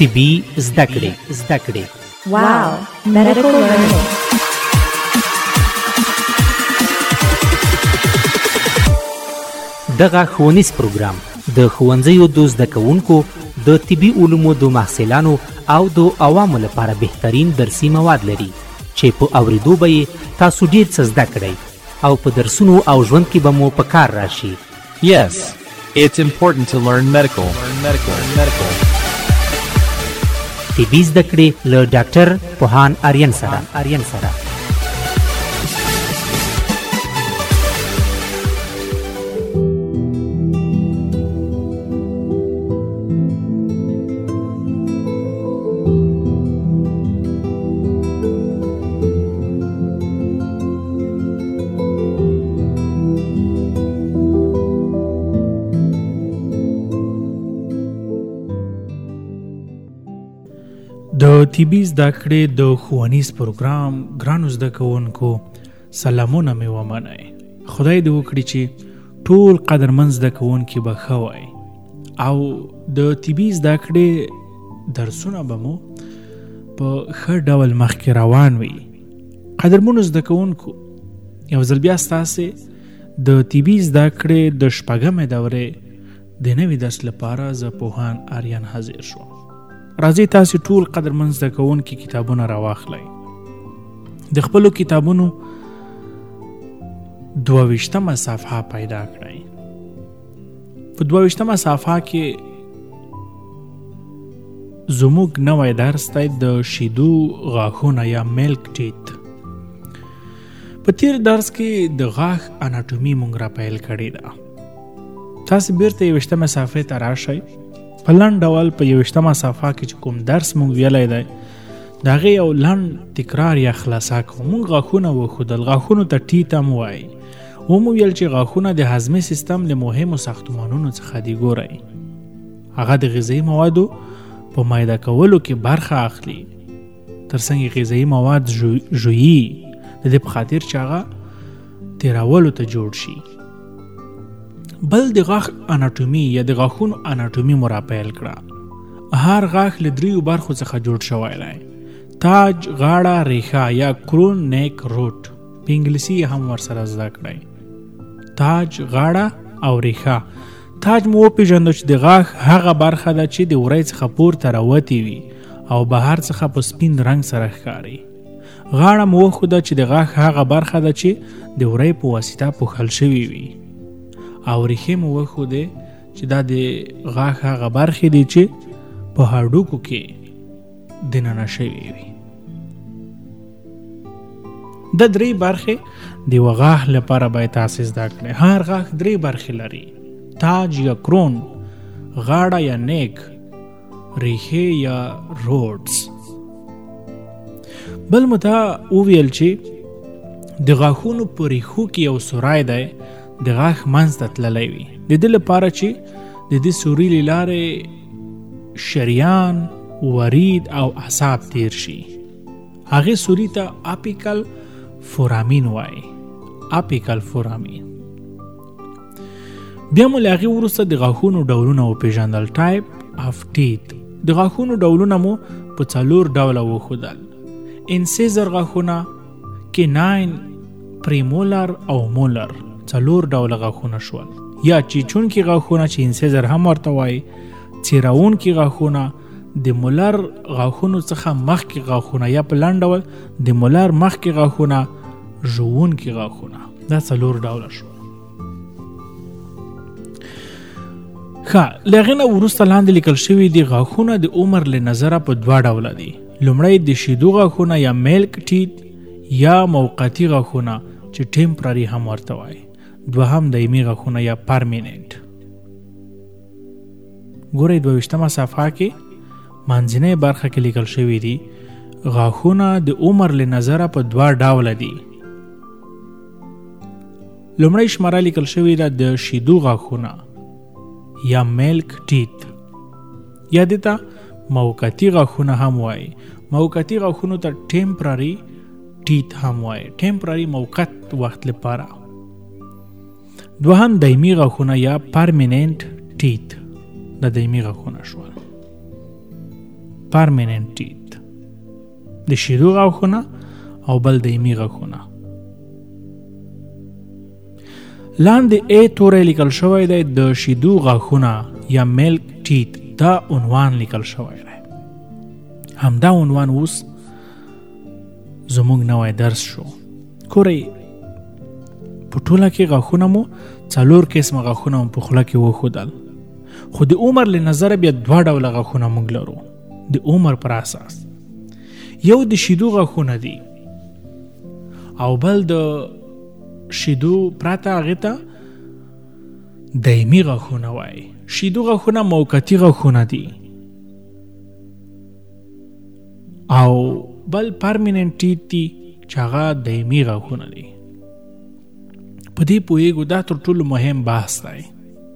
طبي زده کړې. Wow, medical learning. دغه ښوونیز پروګرام د ښوونځیو د زده کوونکو د طبي علومو د محصلانو او د عوامو لپاره بهترین درسي مواد لري چې په اوریدو به یې تاسو ډیر څه زده کړئ او په درسونو او ژوند کې به مو په کار راشي. Yes, it's important to learn medical. طبي زده کړې له ډاکټر پوهان آریان سره. د طبي زده کړې د ښوونیز پروګرام ګرانو زده کوونکو سلامونه مې ومنئ. خدای دې وکړي چې ټول قدرمن زده کوونکي به ښه وای او د طبي زده کړې درسونه به مو په ښه ډول مخکې روان وي. قدرمنو زده کوونکو یو ځل بیا ستاسې د طبي زده کړې د شپږمې دورې د نوي درس لپاره زه پوهان آریان حاضر شوم. راځئ تاسې ټول قدرمن زده کوونکي کتابونه راواخلئ. د خپلو کتابونو 22مه صفحه پیدا کړئ. په 22مه صفحه کې زموږ نوی درس دی د شیدو غاښونه یا میلک ټیت. په تیر درس کې د غاښ اناټومي مونږ را پیل کړې ده. تاسې بیرته 21مه صفحې ته راشئ. په لنډ ډول په 21مه صفحه کې چې کوم درس مونږ ویلی دی د هغې یو لنډ تکرار یا خلاصه کوو. مونږ غاښونه وښودل، غاښونو ته ټیت هم وایي. ومو ویل چې غاښونه د هضمي سیستم له مهمو ساختمانونو څخه دي. ګورئ هغه د غذایي موادو په میده کولو کې برخه اخلي، ترڅنګ غذایي مواد ژویي د دې په خاطر چې هغه تیرولو ته جوړ شي. بل د غاښ اناټومي یا د غاښونو اناټومي مو را پیل کړه. هر غاښ له 3 برخو څخه جوړ شوی دی: تاج، غاړه، ریښه یا کرون نیک روټ. په انګلیسي هم ورسره زده کړئ. تاج، غاړه او ریښه. تاج مو وپېژندو چې د غاښ هغه برخه ده چې د وری څخه پورته راوتې وي او بهر څخه په سپین رنګ سره ښکاري. غاړه مو وښوده چې د غاښ هغه برخه ده چې د وری په واسطه پوښل شوي وي. او ریښې مو وښودې چې دا د غاښ هغه برخې دي چې په هډوکو کې دننه شوي وي. د 3 برخې د یوه غاښ لپاره باید تاسې زده کړئ. هر غاښ 3 برخې لري: تاج یا کرون، غاړه یا نیک، ریښې یا روډز. بل مو ته وویل چې د غاښونو په ریښو کې یو سوری دی د غاښ منځ ته تللی وي. د دې لپاره چې د دې سوري له لارې شریان، ورید او اعصاب تیر شي. هغې سوري ته اپیکل فورامین وایي. اپیکل فورامین. بیا مو له هغې وروسته د غاښونو ډولونه وپېژندل. ټایپ اف ټیت. د غاښونو ډولونه مو په 4 ډوله وښودل: انسیزر غاښونه، کیناین، پریمولر او مولر. 4 ډوله غاښونه شول. یا چیچونکي غاښونه چې انسیزر هم ورته وایي، څیرونکي غاښونه، د مولر غاښونو څخه مخکې غاښونه یا په لنډ ډول د مولر مخکې غاښونه، ژوونکي غاښونه. دا 4 ډوله شول. ښه، له هغې نه وروسته لاندې لیکل شوي دي غاښونه د عمر له نظره په 2 ډوله دي. لومړی د شیدو غاښونه یا میلک ټیت یا موقتي غاښونه چې ټیمپرري هم ورته وایي. دوهم دایمي غاښونه یا پرمیننټ. ګورئ 22مه صفحه کې منځنۍ برخه کې لیکل شوي دي غاښونه د عمر له نظره په 2 ډوله دي. لومړی شماره لیکل شوې ده د شیدو غاښونه یا میلک ټیت، یا دې ته موقتي غاښونه هم وایي. موقتي غاښونو ته ټیمپرري ټیت هم وایي، ټیمپرري موقت وخت لپاره. دوهم دایمي غاښونه یا پرمیننٹ ټیت، د دایمي غاښونه شول. پرمننت ټیت، د شیدو غاښونه او بل دایمي غاښونه. لاندې ا توری لیکل شوی دی د شیدو غاښونه یا میلک ټیت، دا عنوان لیکل شوی دی. همدا عنوان اوس زموږ نوی درس شو. ګورئ په ټوله کې غاښونه مو 4 قسمه غاښونه مو په خوله کې وښودل، خو د عمر له نظره بیا 2 ډوله غاښونه موږ لرو د عمر پر اساس. یو د شیدو غاښونه دي او بل د شیدو پرته هغې ته دایمي غاښونه وایي. شیدو غاښونه موقتي غاښونه دي او بل پرمننت ټیت دي چې هغه دایمي غاښونه دي. په دې پوهېږو دا تر ټولو مهم بحث دی.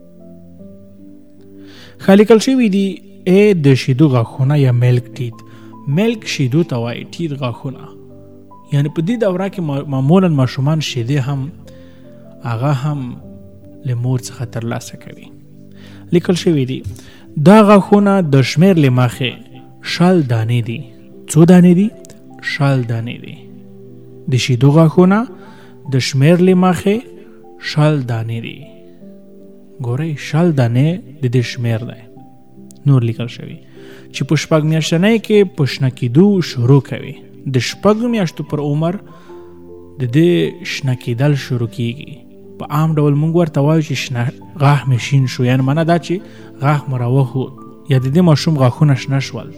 ښه لیکل شوي دي ا د شیدو غاښونه یا میلک ټیت. میلک شیدو ته وایي، ټیت غاښونه. یعنی په دې دوره کې معمولا ماشومان شیدې هم هغه هم له مور څخه ترلاسه کوي. لیکل شوي دي دا غاښونه د شمېر له مخې 60 دانې دي. څو دانې دي؟ 60 دانې دي. د شیدو غاښونه د شمېر له مخې 60 دانې دي. ګورئ 60 دانې د دې شمېر دی. نور لیکل شوي چې په 6 میاشتنۍ کې په شنه کېدو شروع کوي. د 6 میاشتو پر عمر د دې شنه کېدل شروع کیږي. په عام ډول موږ ورته وایو چې شنه غاښ مې شین شو، یعنی معنا دا چې غاښ مې راوخوت یا د دې ماشوم غاښونه شنه شول.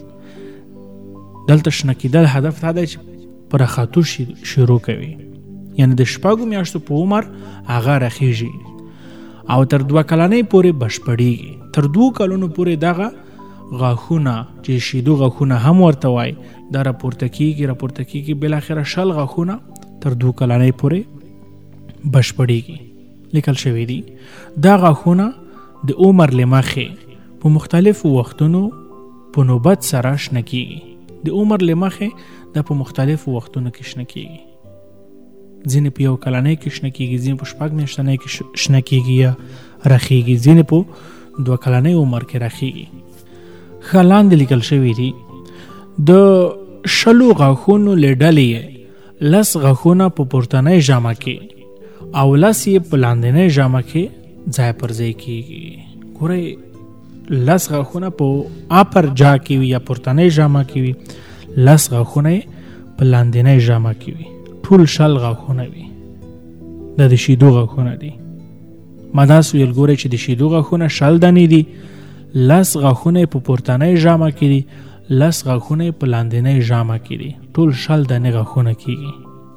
دلته شنه کېدل هدف دا دی چې په راختو شروع کوي، یعنی د 6 میاشتو په عمر هغه رخیږي او تر 2 کلنۍ پورې بشپړیږي. تر 2 کلونو پورې دغه غاښونه چې شیدو غاښونه هم ورته وایي دا راپورته کیږي بالاخره 60 غاښونه تر 2 کلنۍ پورې بشپړیږي. لیکل شوی دی دا غاښونه د عمر له مخې په مختلفو وختونو په نوبت سره شنه کیږي. د عمر له مخې دا په مختلفو وختونو کې شنه کیږي. ځینې په 1 کلنۍ کې شنه کیږي، ځینې په 6 میاشتنۍ کې شنه کیږي یا رخیږي، ځینې په 2 کلنۍ عمر کې رخیږي. ښه لاندې لیکل شوي دي د 20 غاښونو له ډلې 10 غاښونه په پورتنۍ ژامه کې او 10 یې په لاندنۍ ژامه کې ځای پر ځای کیږي. ګورئ 10 غاښونه په اپر جا کې وي یا پورتنۍ ژامه کې وي، 10 غاښونه په لاندنۍ ژامه کې وي، ټول 60 غاښونه وي. دا د شیدو غاښونه دي. ما داسې ویل ګورئ چې د شیدو غاښونه 60 دانې دي، 10 غاښونه په پورتنۍ ژامه کې دي، 10 غاښونه په لاندنۍ ژامه کې دي، ټول 60 دانې غاښونه کیږي.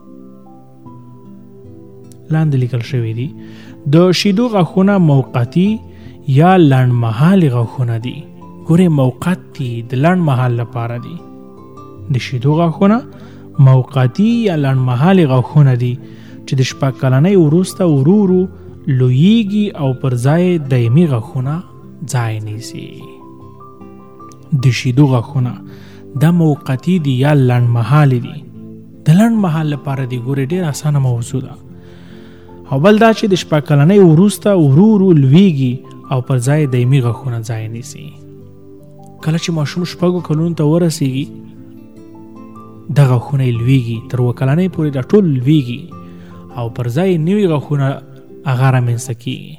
لاندې لیکل شوی دي د شیدو غاښونه موقتی یا لنډمهالي غاښونه دي. ګورئ موقت دي، د لنډ مهال لپاره دي. د شیدو غاښونه موقتی یا لنډمهالي غاښونه دي چې د 6 کلنۍ وروسته ورو ورو لویږي او پر ځای دایمي غاښونه ځای نیسي. د شیدو غاښونه دا موقتی دي یا لنډمهالي دي. د لنډ مهال لپاره دي. ګورئ ډېر اسانه موضوع ده. او بل دا چې د 6 کلنۍ وروسته ورو ورو لویږي او پر ځای دایمي غاښونه ځای نیسي. کله چې ماشوم 6 کلونو ته ورسیږي دا غاښونه لویږي، تر 2 کلنۍ پورې دا ټول لویږي او پر ځای نوي غاښونه هغه رامنځته کیږي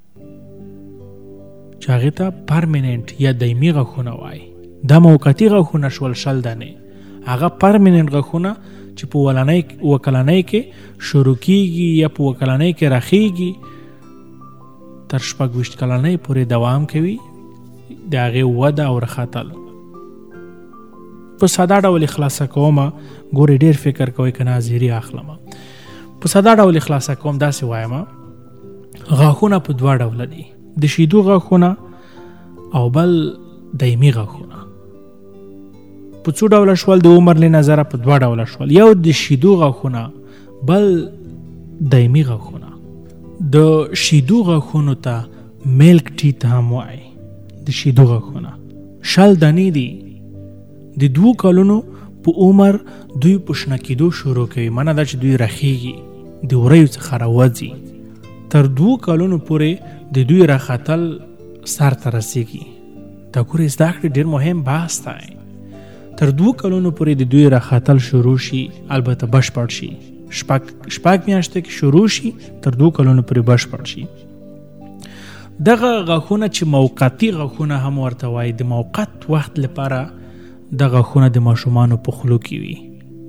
چې هغې ته پرمننت یا دایمي غاښونه وایي. دا موقتي غاښونه شول 60 دانې. هغه پرمننت غاښونه چې په 2 کلنۍ کې شروع کیږي یا په 2 کلنۍ کې رخیږي تر 26 کلنۍ پورې دوام کوي، د هغې وده او رخاتل. په ساده ډول خلاصه کومه، ګورې ډېر فکر کوئ که ناظري اخلمه. په ساده ډول خلاصه کوم داسې وایم غاښونه په 2 ډوله دي، د شیدو غاښونه او بل دایمي غاښونه. په څو ډوله شول؟ د عمر له نظره په 2 ډوله شول. یو د شیدو غاښونه، بل دایمي غاښونه. د شیدو غاښونو ته میلک ټیت هم وایي. د شیدو غاښونه 60 دانې دي. د 2 کلونو په عمر دوی په شنه کېدو شروع کوي، معنا دا چې دوی رخیږي، د وریو څخه راوځي. تر 2 کلونو پورې د دوی راختل سر ته رسیږي. دا ګورئ زده کړې ډېر مهم بحث دی. تر 2 کلونو پورې د دوی راخاتل شروع شي، البته بشپړ شي. شپږ میاشتې کې شروع شي تر 2 کلونو پورې بشپړ شي. دغه غاښونه چې موقتي غاښونه هم ورته وایي، د موقت وخت لپاره د غاښونه د ماشومانو په خولو کې وي.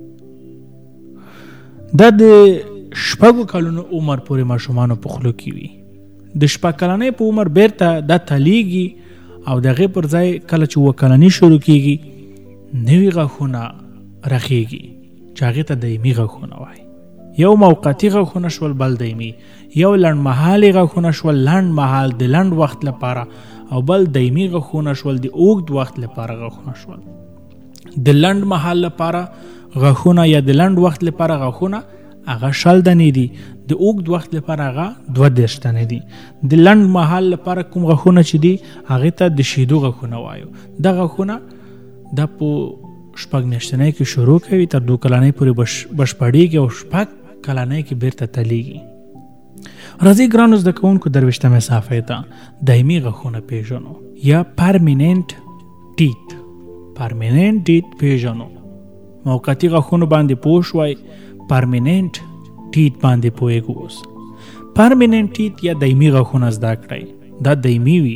دا د 6 کلونو عمر پورې ماشومانو په خولو کې وي. د 6 کلنۍ په عمر بیرته دا تلیږي او دغه پر ځای کله چې 7 کلنۍ شروع کیږي نوي غاښونه رخیږي چې هغه ته دایمي غاښونه وایي. یو موقتی غاښونه شول، بل دایمي. یو لنډمهالي غاښونه شول، لنډ مهال د لنډ وخت لپاره، او بل دایمي غاښونه شول، د اوږد وخت لپاره غاښونه شول. د لنډ مهال لپاره غاښونه یا د لنډ وخت لپاره غاښونه هغه 20 دانې دي، د اوږد وخت لپاره هغه 22 دانې دي. د لنډ مهال لپاره کوم غاښونه چې دي هغه ته د شیدو غاښونه وایو. دا غاښونه د په 6 میاشتنۍ کې شروع کوي تر 2 کلنۍ پورې بشپړیږي او 6 کلنۍ کې بیرته تلیږي. راځي ګرانو زده کوونکو، 23مه صفحې ته دایمي غاښونه پیژنو یا پرمیننت ټیت. پرمیننت ټیت پیژنو. موقتی غاښونو باندې پوه شوئ، پرمیننت ټیت باندې پوهیږو. اوس پرمیننت ټیت یا دایمي غاښونه زده کړئ. دا دایمي وي.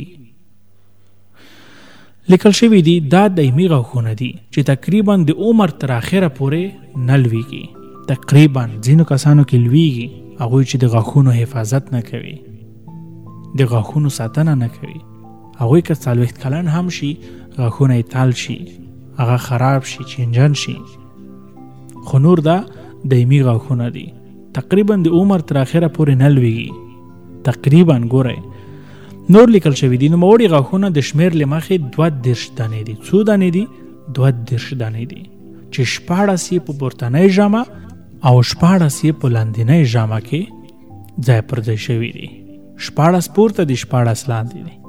لیکل شوي دي دا دایمي غاښونه دي چې تقریبا د عمر تر اخره پورې نه لویږي. تقریبا ځینو کسانو کې لویږي، هغوی چې د غاښونو حفاظت نه کوي، د غاښونو ساتنه نه کوي. هغوی که 40 کلن هم شي غاښونه یې تال شي، هغه خراب شي، چینجن شي. خو نور دا دایمي غاښونه دي، تقریبا د عمر تر اخره پورې نه لویږي. تقریبا ګورئ نور لیکل شوي دي. نوموړي غاښونه د شمیر له مخې 22 دانې دي. څو دانې دي؟ 22 دانې دي چې 14 یې په پورتنۍ ژامه او 14 یې په لاندنۍ ژامه کې ځای پر ځای شوي دي. 14 پورته دي، 14 لاندې دي.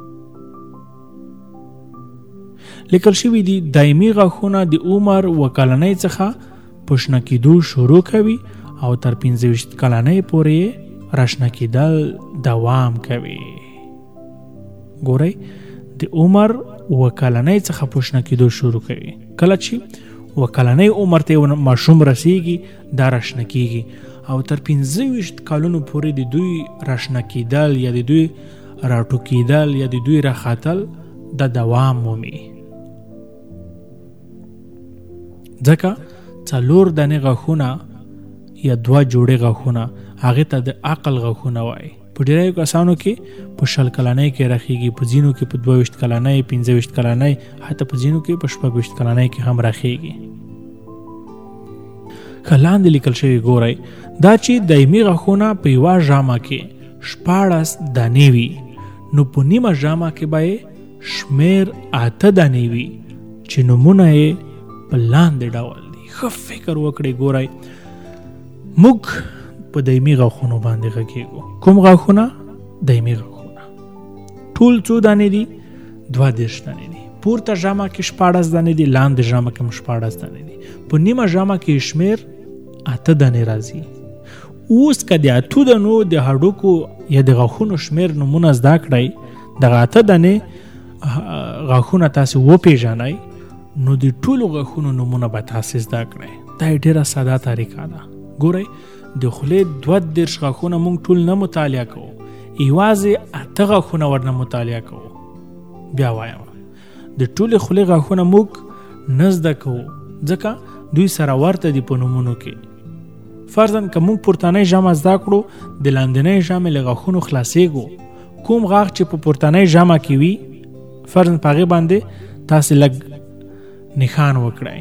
لیکل شوي دي دایمي غاښونه د عمر 7 کلنۍ څخه په شنه کېدو شروع کوي او تر 25 کلنۍ پورې راشنه کېدل دوام کوي. ګورئ د عمر 7 کلنۍ څخه په شنه کېدو شروع کوي. کله چې 7 کلنۍ عمر ته ماشوم رسیږي دا راشنه کېږي او تر 25 کلونو پورې د دوی راشنه کېدل یا د دوی راټو کېدل یا د دوی راخاتل د دوام مومي. ځکه 4 دانې غاښونه یا 2 جوړې غاښونه هغه ته د عقل غاښونه وایي. په ډیرو کسانو کې په 20 کلنۍ کې راخیږي، په ځینو کې په 22 کلنۍ، 25 کلنۍ، حتی په ځینو کې په 26 کلنۍ کې هم راخیږي. لاندې لیکل شوی ګورئ دا چې دایمي غاښونه په یوه ژامه کې 14 دانې وي، نو په نیمه ژامه کې به شمیر 8 دانې وي چې نومونه یې په لاندې ډول دي. ښه فکر وکړئ. ګورئ موږ په دایمي غاښونو باندې غږیږو. کوم غاښونه؟ دایمي غاښونه. ټول څو دانې دي؟ 22 دانې دي. پورته ژامه کې 14 دانې دي، لاندې ژامه کې 14 دانې دي. په نیمه ژامه کې شمیر 8 دانې راځي. اوس که د 8 دانو د هډوکو یا د غاښونو شمیر نومونه زده کړئ، دغه 8 دانې غاښونه تاسو وپېژنئ، نو د ټولو غاښونو نومونه به تاسو زده کړئ. دا ډېره ساده طریقه ده. ګورئ د خولې 22 غاښونه موږ ټول نه مطالعه کوو، یوازې 8 غاښونه ورنه مطالعه کوو. بیا وایم د ټولې خولې غاښونه موږ نه زده کوو ځکه دوی سره ورته دي په نومونو کې. فرضاً که موږ پورتنۍ ژامه زده کړو، د لاندنۍ ژامې له غاښونو خلاصېږو. کوم غاښ چې په پورتنۍ ژامه کې وي فرضاً په هغې باندې تاسې لږ نښان وکړئ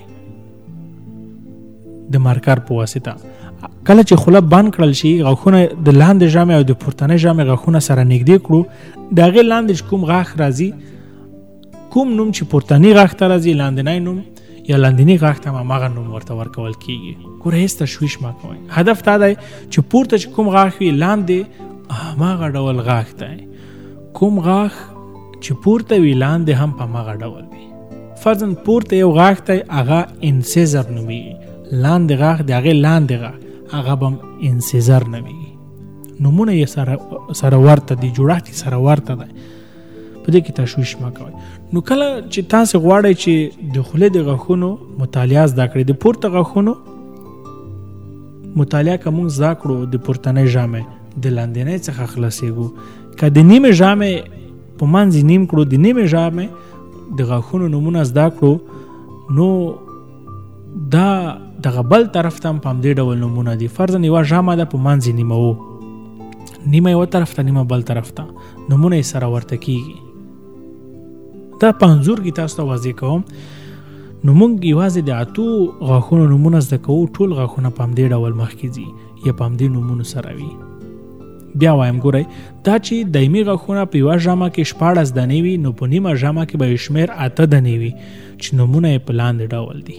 د مارکر په واسطه. کله چې خوله بند کړل شي، غاښونه د لاندې ژامې او د پورتنۍ ژامې غاښونه سره نږدې کړو، د هغې لاندې چې کوم غاښ راځي، کوم نوم چې پورتنۍ غاښ ته راځي، لاندنی نوم یا لاندنی غاښ ته هماغه نوم ورته ورکول کیږي. ګوره هېڅ تشویش مه کوئ. هدف دا دی چې پورته چې کوم غاښ وي، لاندې هماغه ډول غاښ دی. کوم غاښ چې پورته وي، لاندې هم په هماغه ډول وي. فرضاً پورته یو غاښ دی، هغه انسیزر نومیږي. لاندې غاښ د هغې لاندې غاښ هغه به هم انسیزر نومیږي. نومونه یې سره ورته دي، جوړښت یې سره ورته دی. په دې کې تشویش مه کوئ. نو کله چې تاسو غواړئ چې د خولې د غاښونو مطالعه زده کړئ، د پورته غاښونو مطالعه که موږ زده کړو د پورتنۍ ژامې د لاندنۍ څخه خلاصېږو، که د نیمې ژامې په منځ نیم کړو، د نیمې ژامې د غاښونو نومونه زده کړو، نو دا دغه بل طرف ته هم په همدې ډول نومونه دي. فرضاً یوه ژامه ده په منځ نیمه و، نیمه یوه طرف ته نیمه بل طرف ته، نومونه یې سره ورته کېږي. دا په انځور کې تاسو ته واضح کوم. نو موږ یوازې د 8 غاښونو نومونه زده کوو، ټول غاښونه په همدې ډول مخکې ځي یا په همدې نومونو سره وي. بیا وایم ګورئ، دا چې دایمي غاښونه په یوه ژامه کې 14 دانې وي، نو په نیمه ژامه کې به شمېر 8 دانې وي چې نومونه یې په لاندې ډول دي.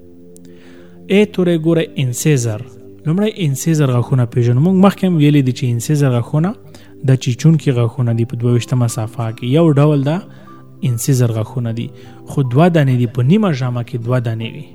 تورې ګورئ انسیزر. لومړی انسیزر غاښونه پېژنو. موږ مخکې هم ویلي دي چې انسیزر غاښونه د چیچونکي غاښونه دي په 22مه صفحه کې. یو ډول دا انسیزر غاښونه دي، خو 2 دانې دي، په نیمه ژامه کې 2 دانې وي.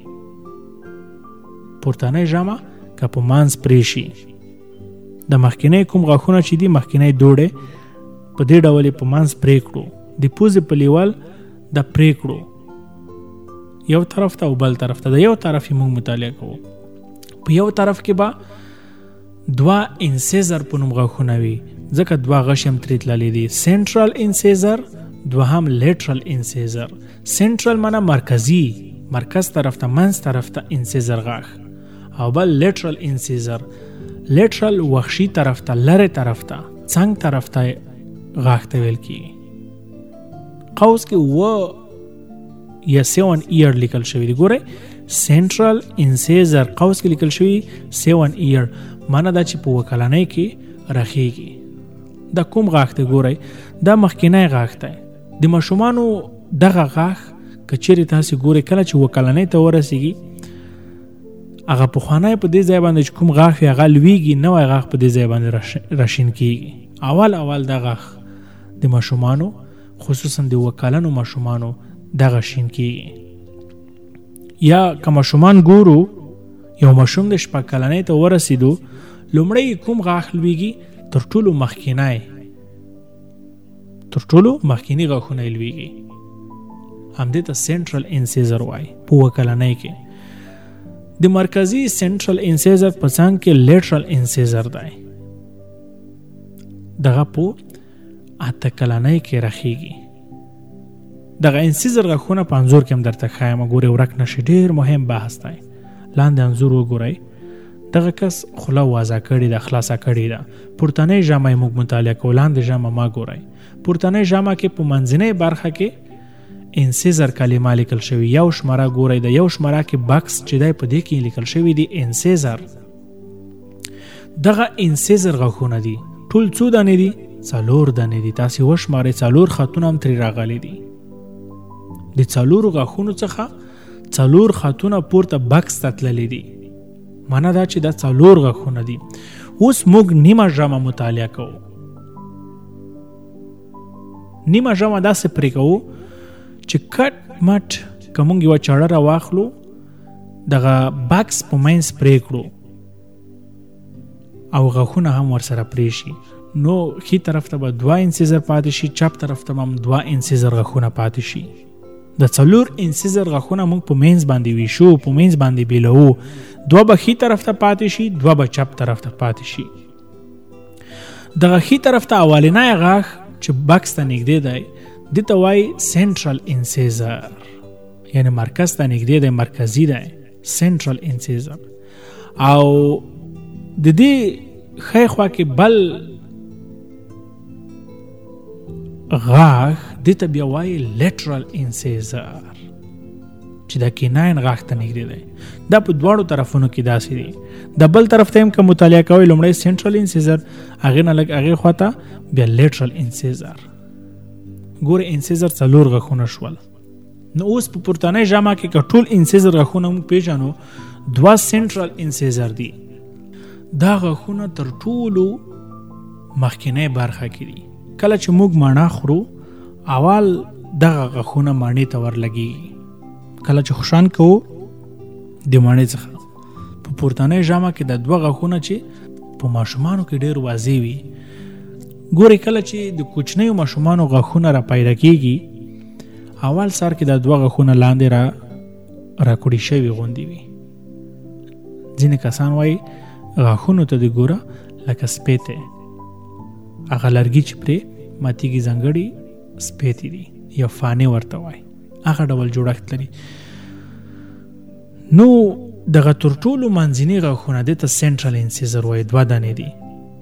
پورتنۍ ژامه که په منځ پرې شي، د مخکینی کوم غاښونه چې دي مخکینی دوړې په دې ډول په منځ پرې کړو، د پوزې په لیول د پرې کړو یو طرف ته او بل طرف ته. د یو طرف یې موږ مطالعه کوو. په یو طرف کې به 2 انسیزر په نوم غاښونه وي، ځکه 2 غشي هم ترې تللي دي. سنټرل انسیزر، دوهم لیټرل انسیزر. سنټرل معنا مرکزي، مرکز طرف ته، منځ طرف ته انسیزر غاښ، او بل لیټرل انسیزر. لیټرل وحشي طرف ته، لره طرف ته، څنګ طرف ته غاښ ته ویل کیږي. قوس کې یا 7 ایئر لیکل شوی دی. ګوره سنټرل انسیزر قوس کې لیکل شوی 7 ایئر، معنا دا چې په وکلنۍ کې راخیږي. دا کوم غاښ ته ګورئ، دا مخکینی غاښ دی. د ماشومانو دغه غاښ که چیرې تاسې ګورئ کله چې وکلنۍ ته ورسیږي، هغه پخوانی په دې ځای باندې چې کوم غاښ وي هغه لویږي، نوی غاښ په دې ځای باندې راشین کیږي. اول دا غاښ د ماشومانو خصوصا د وکلنو ماشومانو دغه شین کیږي. یا که ماشومان ګورو، یو ماشوم د 6 کلنۍ ته ورسېدو، لومړی کوم غاښ لویږي؟ تر ټولو مخکینی غاښونه لویږي. همدې ته سنټرل انسیزر وایي په وکلنۍ کې. د مرکزي سنټرل انسیزر په څنګ کې لیټرل انسیزر دی. دغه په 8 کلنۍ کې راخیږي. دغه انسیزر غاښونه په انځور کې هم درته ښایم، ګورئ ورک نشي. ډېر مهم بحث دی. لاندې انځور وګورئ. دغه کس خوله وازه کړې ده، خلاصه کړې ده. پورتنۍ ژامه یې موږ مطالعه کوو، لاندې ژامه ما ګورئ. پورتنۍ ژامه کې په منځنۍ برخه کې انسیزر کلمه لیکل شوی. یو شماره ګورئ، د یو شماره کې بکس چې دی په دې کې لیکل شوی دی انسیزر. دغه انسیزر غاښونه دي. ټول څو دانې دي؟ 4 دانې دي. تاسې وشمارئ، 4 خطونه هم ترې راغلي دي. د 4 غاښونو څخه 4 خطونه پورته بکس ته تللي دي. معنا دا چې دا 4 غاښونه دي. اوس موږ نیمه ژامه مطالعه کوو. نیمه ژامه داسې پرې کوو چې کټ مټ که موږ یوه چاړه راواخلو، دغه بکس په منځ پرې کړو او غاښونه هم ورسره پرې شي، نو ښي طرف ته به 2 انسیزر پاتې شي، چپ طرف ته هم 2 انسیزر غاښونه پاتې شي. د 4 انسیزر غاښونه موږ په منځ باندې ویشو، په منځ باندې بیلوو. 2 به ښي طرف ته پاتې شي، 2 به چپ طرف ته پاتې شي. دغه ښي طرف ته اولنی غاښ چې بکس ته نږدې دی، دې ته وایي سنټرل انسیزر، یعنی مرکز ته نږدې دی، مرکزي دی، سنټرل انسیزر. او د دې ښی خوا کې بل غاښ دې ته بیا وایي لیټرل انسیزر، چې دا کیناین غاښ ته نږدې دی. دا په دواړو طرفونو کې داسې دي. د بل طرف ته هم که مطالعه کوئ، لومړی سنټرل انسیزر، هغې نه لږ هغې خوا ته بیا لیټرل انسیزر. ګوره انسیزر 4 غاښونه شول. نو اوس په پورتنۍ ژامه کې که ټول انسیزر غاښونه موږ پېژنو، 2 سنټرل انسیزر دي. دا غاښونه تر ټولو مخکینۍ برخه کې دي. کله چې موږ مڼه خورو، اول دغه غاښونه مڼې ته ورلګېږي. کله چې خوشان کوو د مڼې څخه، په پورتنۍ ژامه کې د 2 غاښونه چې په ماشومانو کې ډېر واضح وي، ګورې کله چې د کوچنیو ماشومانو غاښونه را پیدا کېږي اول سر کې دا دوه غاښونه لاندې را کوړي شوي غوندې وي. ځینې کسان وایي غاښونو ته د ګوره لکه سپېتی هغه لرګي چې پرې ماتېږي ځانګړي سپېتی دي یا فانې ورته وایي هغه ډول جوړښت لري. نو دغه تر ټولو منځني غاښونه دې ته سینټرل انسیزر وایي، دوه دانې دي.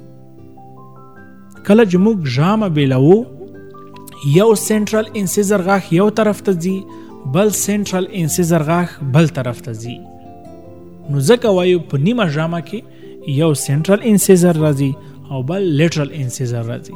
کله چې موږ ژامه بیلوو یو سینټرل انسیزر غاښ یو طرف ته ځي بل سینټرل انسیزر غاښ بل طرف ته ځي. نو ځکه وایو په نیمه ژامه کې یو سینټرل انسیزر راځي او بل لیټرل انسیزر راځي.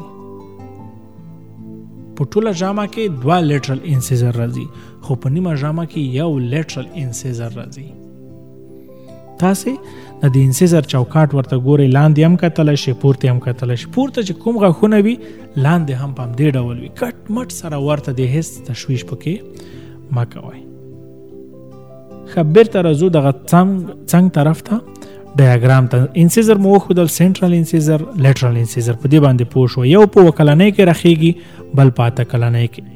په ټوله ژامه کې دوه لیټرل انسیزر راځي خو په نیمه ژامه کې یو لیټرل انسیزر راځي. تاسې د دې انسیزر چوکاټ ورته ګورئ، لاندې هم کتلی شي پورته هم کتلی شي. پورته چې کوم غاښونه وي لاندې هم په همدې ډول وي، کټ مټ سره ورته د هیڅ تشویش پکې مه کوئ. ښه بیرته راځو دغه څنګ طرف ته ډایاګرام ته. انسیزر مو وښودل سینټرل انسیزر لیټرل انسیزر، په دې باندې پوه شو. یو په 1 کلنۍ کې راخیږي بل په 8 کلنۍ کې.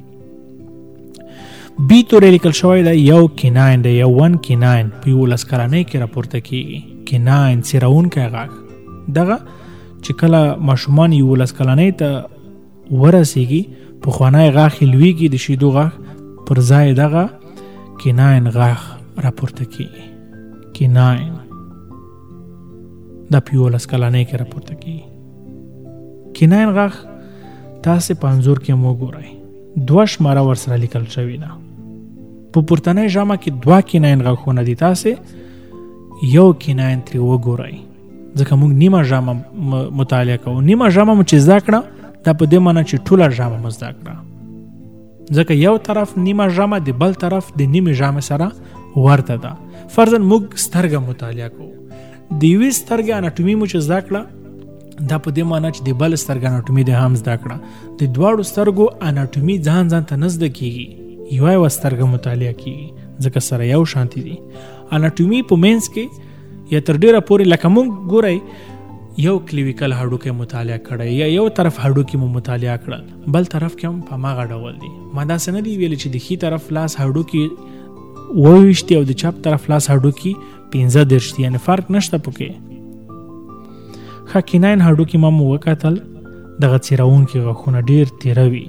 بی تورې لیکل شوی دی یو کیناین دی، یو 1 کیناین په 11 کلنۍ کې راپورته کیږي. کیناین څیرونکی غاښ دغه چې کله ماشومان 11 کلنۍ ته ورسیږي پخوانی غاښ یې لویږي د شیدو غاښ پر ځای دغه کیناین غاښ راپورته کیږي. کیناین دا په 11 کلنۍ کې راپورته کیږي. کیناین غاښ تاسې په انځور کې مو ګورئ 2 شماره ورسره لیکل شوې ده. په پورتنۍ ژامه کې 2 کیناین غاښونه دي، تاسې یو کیناین ترې وګورئ ځکه موږ نیمه ژامه مطالعه کوو. نیمه ژامه مو چې زده کړه دا په دې معنی چې ټوله ژامه مو زده کړه، ځکه یو طرف نیمه ژامه د بل طرف د نیمې ژامې سره ورته ده. فرضاً موږ سترګه مطالعه کوو، د یوې سترګې اناټومي مو چې زده کړه دا په دې معنی چې د بل سترګې اناټومي دې هم زده کړه. د دواړو سترګو اناټومي ځان ته نه زده کېږي، یوه سترګه مطالعه کېږي ځکه سره یو شانتي دي. اناټومي په منځ کې یا تر ډیره پورې لکه موږ ګورئ یو کلیویکل هډوکی مطالعه کړی یا یو طرف هډوکی مو مطالعه کړل بل طرف کې هم په هماغه ډول دي. ما داسې نه دي ویلي چې د ښي طرف لاس هډوکي 28 او د چپ طرف لاس هډوکي 15 دي، یعنې فرق نشته پکې. ښه کیناین هډوکي ما مو وکتل دغه څیرونکي غاښونه ډېر تیره وي.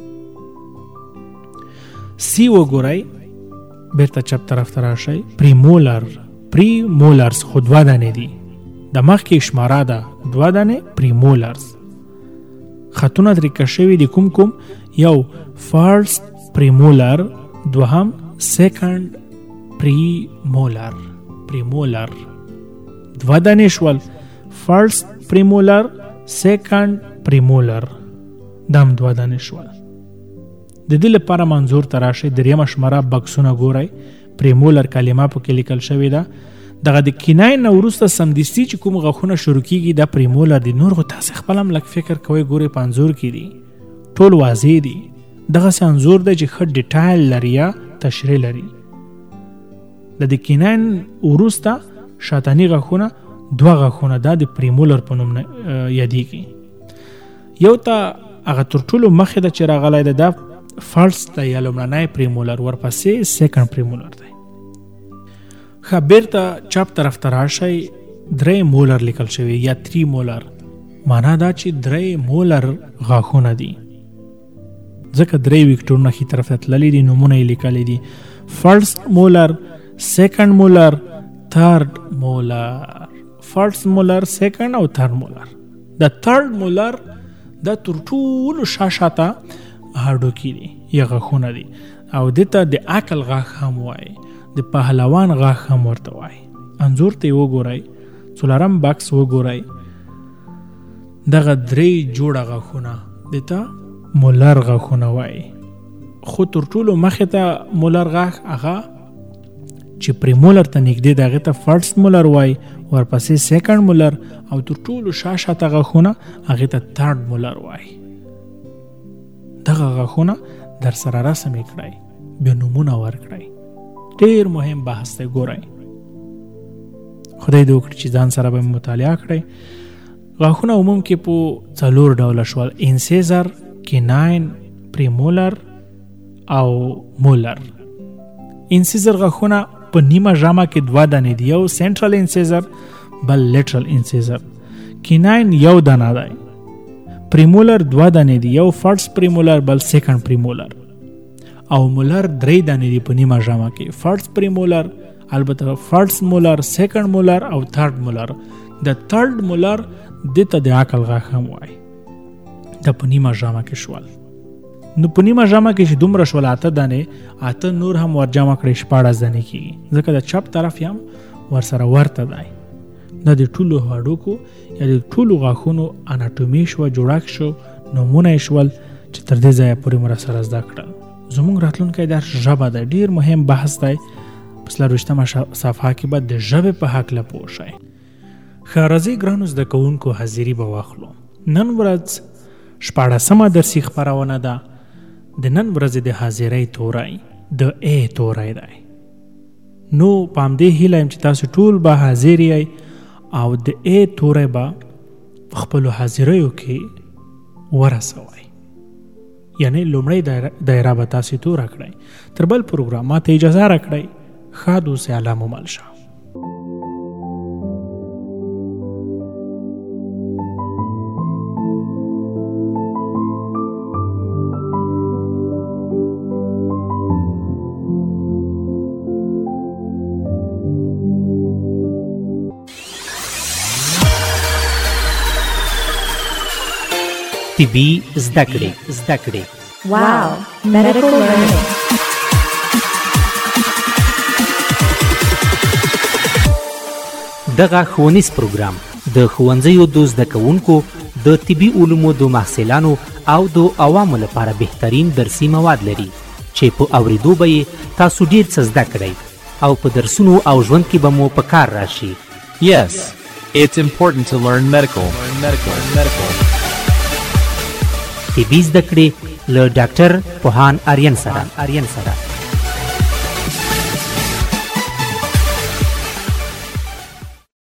سی وګورئ بیرته چپ طرف ته راشئ، پریمولرز خو 2 دانې دي، د مخکې شماره ده 2 دانې پریمولرز. خطونه ترې کش شوي دي کوم یو فرست پریمولر، دوهم سیکنډ پریمولر. 2 دانې شول، فرست پریمولر سیکنډ پریمولر دم 2 دانې شول. د دې لپاره منظور ته راشئ، 3 شماره بکسونه ګورئ، پریمولر کلمه پکې لیکل شوې ده. دغه د کیناین نه وروسته سمدستي چې کوم غاښونه شروع کیږي دا پریمولر دي. نور خو تاسې خپل هم لږ فکر کوئ، ګورئ په انځور کې دي ټول واضح دي. دغسې انځور دی چې ښه ډیټایل لري یا تشریح لري. د دې کیناین وروسته شاتني غاښونه 2 غاښونه دا د پریمولر په نوم یادېږي. یو ته هغه تر ټولو مخې ده چې راغلی ده دا فرست دی یا لومړنی پریمولر، ورپسې سیکنډ پریمولر دی. ښه بیرته چپ طرف ته راشئ، 3 مولر لیکل شوی یا 3 مولر، معنا دا چې 3 مولر غاښونه دي ځکه 3 ویکټورونه ښي طرف ته تللي دي، نومونه یې لیکلي دي فرست مولر، سیکنډ مولر، تھرد مولر. فرست مولر، سیکنډ او تھرد مولر. د تھرد مولر د تر ټولو شاته هډوکي دي یا غاښونه دي او دته د عقل غاښ هم وایي، د پهلوان غاښ هم ورته وایي. انځور ته وګورئ، 4م بکس وګورئ، دغه 3 جوړه غاښونه دته مولر غاښونه وایي. خو تر ټولو مخې ته مولر غاښ هغه چې پریمولر ته نږدې دی هغې ته فرست مولر وایي، ورپسې سیکنډ مولر او تر ټولو شاته غاښونه هغې ته تھرد مولر وایي. دغه غاښونه در سره رسم کړئ، بیا نومونه ورکړئ. ډېر مهم بحث دی، ګورئ. خدای دې وکړي چې ځان سره به مطالعه کړئ. غاښونه عموم کې په 4 ډوله شول: انسیزر، کیناین، پریمولر او مولر. انسیزر غاښونه په نیمه ژامه کې 2 دانې دي، یو سنټرل انسیزر بل لیټرل انسیزر. کیناین یو دانه دی. پریمولر 2 دانې دي، یو فرست پریمولر بل سیکنډ پریمولر. او مولر 3 دانې دي په نیمه ژامه کې: فرست پریمولر، البته فرست مولر، سیکنډ مولر او تھرد مولر. د تھرد مولر دته د عقل غاښ هم وایي. د په نیمه ژامه کې شول. نو په نیمه ژامه کې چې دومره شول 8 دانې، 8 نور هم ورجمع کړئ 14 دانې کېږي، ځکه د چپ طرف هم ورسره ورته دی. دا د ټولو هډوکو یا د ټولو غاښونو اناټومي شوه، جوړښت شو، نومونه یې شول چې تر دې ځایه پورې مو سره زده کړل. زموږ راتلونکی درس ژبه ده، ډیر مهم بحث دی. په 24مه صفحه کې به د ژبې په هکله پوه شئ. ښه راځئ ګرانو زده کوونکو، حاضري به واخلو. نن ورځ 14مه درسي خپرونه ده. د نن ورځې د حاضرۍ توری د ا توری دی. نو په همدې هیله یم چې تاسو ټول به حاضر یئ او د ا توری به په خپلو حاضریو کې ورسوئ. یعنی لومړی دایره به تاسې توره کړئ. تر بل پروګرام ماته اجازه راکړئ. ښاد اوسئ، الله مو مل شه. طبي زده کړې. Wow, medical learning. دغه ښوونیز پروګرام د ښوونځیو د زده کوونکو، د طبي علومو د محصلانو او د عوامو لپاره بهترین درسي مواد لري چې په اوریدو به یې تاسو ډیر څه زده کړئ او په درسونو او ژوند کې به مو په کار راشي. Yes, it's important to learn medical. طبي زده کړې له ډاکټر پوهان آریان سره.